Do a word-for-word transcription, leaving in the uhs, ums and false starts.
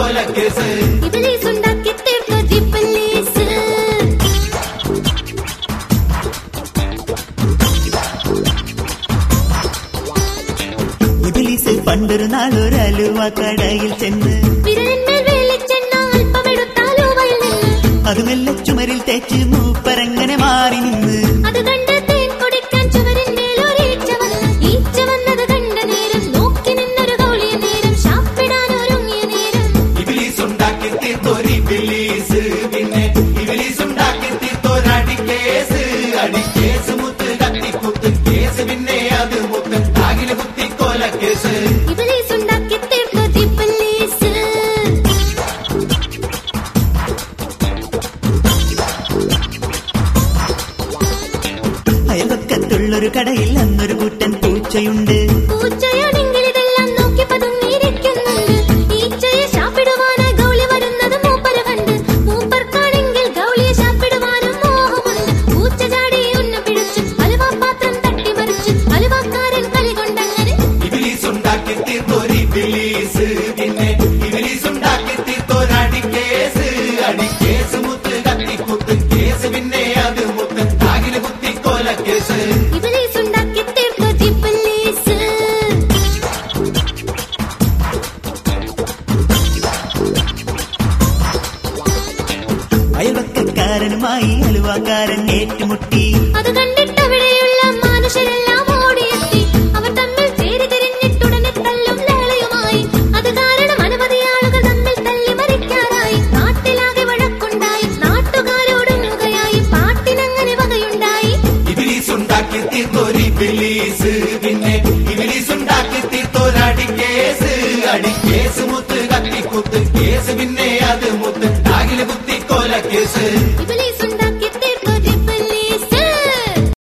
കൊലക്കേസ്. ഇബ്ലീസ് ഉണ്ടാക്കി തീർത്ത ജിബ്ലീസ്. ഇബ്ലീസ് പണ്ടൊരു നാളൊരു അലുവ കടയിൽ ചെന്ന് വിരലിന്മേൽ വെളിച്ചെണ്ണ അല്പമെടുത്താലുവയിൽ നിന്ന് അത് മെല്ലെ ചുമരിൽ തേച്ച് മൂപ്പരങ്ങനെ മാറി നിന്ന്. അത് കണ്ട് തേൻ കുടിക്കാൻ ചുമരിന്മേൽ ഒരു ഈച്ച വന്ന്. ഈച്ച വന്നത് കണ്ട നേരം നോക്കി നിന്നൊരു ഗൗളിയ നേരം ശാപ്പിടാൻ ഒരുങ്ങിയ നേരം ഇബ്ലീസ് ഉണ്ടാക്കി തീർത്തൊരു ഇബ്ലീസ്. പിന്നെ ഇബ്ലീസ് ഉണ്ടാക്കി തീർത്തൊരടിക്കേസ്. അടിക്കേസ് മുത്ത് കത്തിക്കുത്ത് കേസ്. പിന്നെ അത് മുത്ത് താകില് കുത്തി കൊലക്കേസ്. ഇബ്ലീസ് ഉണ്ടാക്കി തീർത്ത ജിബ്ലീസ്. അയൽവക്കത്തുള്ളൊരു കടയിൽ അന്നൊരു കൂട്ടൻ പൂച്ചയുണ്ട്. പൂച്ചയാണെങ്കിൽ ഇതെല്ലാം നോക്കി പതുങ്ങിയിരിക്കുന്നുണ്ട്. ഈച്ചയെ ശാപ്പിടുവാനായി ഗൗളി വരുന്നത് മൂപ്പര് കണ്ട്. മൂപ്പർക്കാണെങ്കിൽ ഗൗളിയെ ശാപ്പിടുവാനും മോഹമുണ്ട്. പൂച്ച ചാടി ഉന്നം പിടിച്ച് അലുവാപാത്രം തട്ടിമറിച്ച് അലുവാക്കാരൻ കളി കൊണ്ടങ്ങനെ ഇബ്ലീസ് ഉണ്ടാക്കി തീർത്തൊരു ഇബ്ലീസ്. പിന്നെ ഇബ്ലീസ് ഉണ്ടാക്കി തീർത്തൊരടിക്കേസ്. അടിക്കേസ് മുത്ത് കത്തിക്കുത്ത് കേസ്. പിന്നെ അത് മുത്ത് താകില് കുത്തി കൊലക്കേസ്. ഇബ്ലീസ് ഉണ്ടാക്കി തീർത്ത ജിബ്ലീസ്. അയൽവക്കക്കാരനുമായി അലുവാക്കാരൻ ഏറ്റുമുട്ടി. അത് കണ്ടിട്ടവിടെയുള്ള മനുഷ്യരെല്ലാം ഓടിയെത്തി. അവർ തമ്മിൽ ചേരി തിരിഞ്ഞിട്ടുടനെ തല്ലും ലേളയുമായി. അത് കാരണം അനവധി ആളുകൾ തമ്മിൽ തല്ലി മരിക്കാറായി. നാട്ടിലാകെ വഴക്കുണ്ടായി. നാട്ടുകാരോടുങ്ങുകയായി. പാട്ടിനങ്ങനെ വകയുണ്ടായി. ഇബ്ലീസ് ഉണ്ടാക്കി തീർത്തൊരു ഇബ്ലീസ്. പിന്നെ ഇബ്ലീസ് ഉണ്ടാക്കി തീർത്തൊരടിക്കേസ്. അടിക്കേസ് മുത്ത് കത്തിക്കുത്ത് കേസ്. പിന്നെ അത് മുത്ത് താകില് കുത്തി കൊലക്കേസ്.